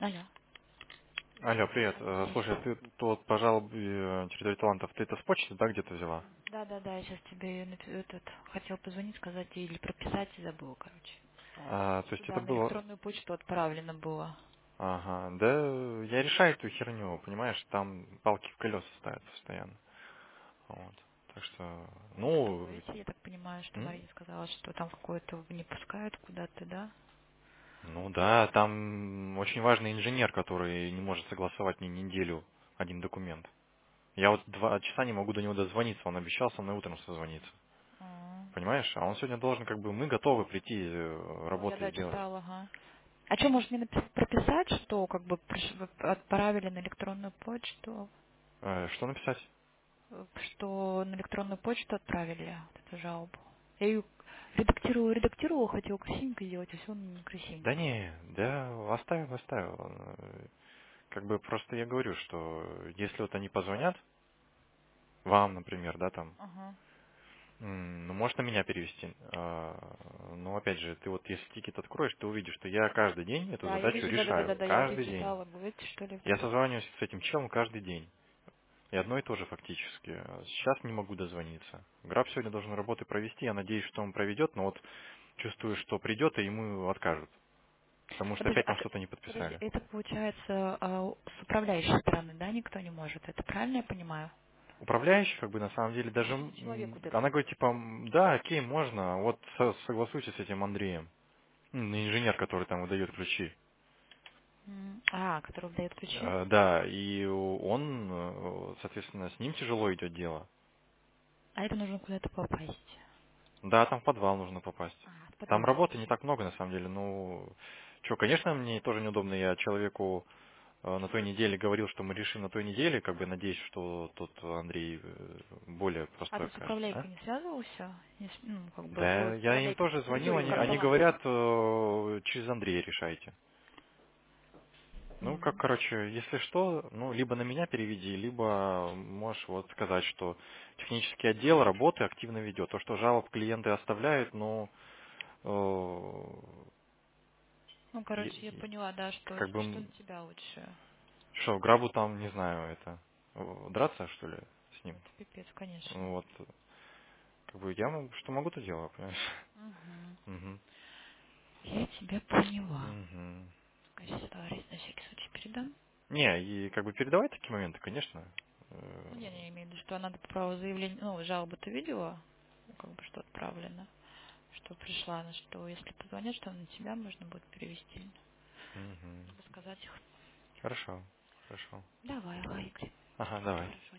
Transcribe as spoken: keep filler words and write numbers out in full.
Алло. Алло, привет. Да, Э, слышу. Слушай, ты тут по жалобе э, территории талантов, ты это с почты, да, где-то взяла? Да, да, да, я сейчас тебе напи- этот, хотел позвонить, сказать или прописать, и забыла, короче. А, то есть это Да, на было... электронную почту отправлено было. Ага, да, я решаю эту херню, понимаешь, там палки в колеса ставят постоянно. Вот. Так что, А кто ну, эти, я так понимаю, что м? Мария сказала, что там какое-то не пускают куда-то, да? Ну да, там очень важный инженер, который не может согласовать мне неделю один документ. Я вот два часа не могу до него дозвониться, он обещал со мной утром созвониться. А, Понимаешь? А он сегодня должен, как бы, мы готовы прийти, э, Ну, я, работы да, сделать. читала, ага. А что, может, мне напи- прописать, что как бы приш- отправили на электронную почту, Э, Что написать? э, что на электронную почту отправили вот эту жалобу? Я ее редактировала, редактировала, хотела красивенько сделать, а все Да некрасивенько. не, да, оставил, оставил. Э, Как бы просто я говорю, что если вот они позвонят, вам, например, да, там, Ага. м, ну, может на меня перевести. А, Но опять же, ты вот если тикет откроешь, ты увидишь, что я каждый день эту Да, я задачу вижу, да, да, да, да, решаю. да, я уже Каждый день. читала, говорите, что ли, Я где. созваниваюсь с этим челом каждый день. И одно и то же фактически. Сейчас не могу дозвониться. Граб сегодня должен работы провести, я надеюсь, что он проведет, но вот чувствую, что придет, и ему откажут. Потому что Подожди, опять а там т- что-то не подожди, подписали. это получается а, с управляющей стороны, да, никто не может, это правильно я понимаю? Управляющий, как бы, на самом деле, даже... Или это человек м, вот этот Она вот? говорит, типа, м, да, окей, можно, вот со- согласуйтесь с этим Андреем. М, инженер, который там выдает ключи. М, А, который выдает ключи? Э, Да, и он, э, соответственно, с ним тяжело идет дело. А это нужно куда-то попасть. Да, там в подвал нужно попасть. А, в Там подвал надо работы не решить. так много, на самом деле. Ну, что, конечно, мне тоже неудобно. Я человеку э, на той неделе говорил, что мы решим на той неделе, как бы надеюсь, что тот Андрей э, более А простой ты с окажется. А? управляйкой не связывался? Не с- ну, как бы, Да, ой, с я им управляйкой, тоже с звонил, Юрием они, они Карталантом. говорят, э, через Андрея решайте. Ну, как, М. короче, если что, ну, либо на меня переведи, либо можешь вот сказать, что технический отдел работы активно ведет. То, что жалоб клиенты оставляют, ну, э, Ну, и- короче, я и поняла, да, что, как бы, что м, на тебя лучше. что, грабу там, не знаю, это, э, драться, что ли, с Ну, ним? это пипец, конечно. Вот, как бы, я м- что могу, то делаю, понимаешь? Угу. Мгм. Я тебя поняла. Мгм. Коррespondence на всякий случай передам. Не, и как бы передавай такие моменты, конечно. Ну, Э, я не имею в виду, что надо по праву заявления, ну, жалобу ты видела, ну, как бы, что отправлено, что пришла, на что, если позвонят, что на тебя можно будет перевести, мгм. чтобы сказать их. Хорошо, хорошо. Давай, лайк. Ага, давай. Хорошо.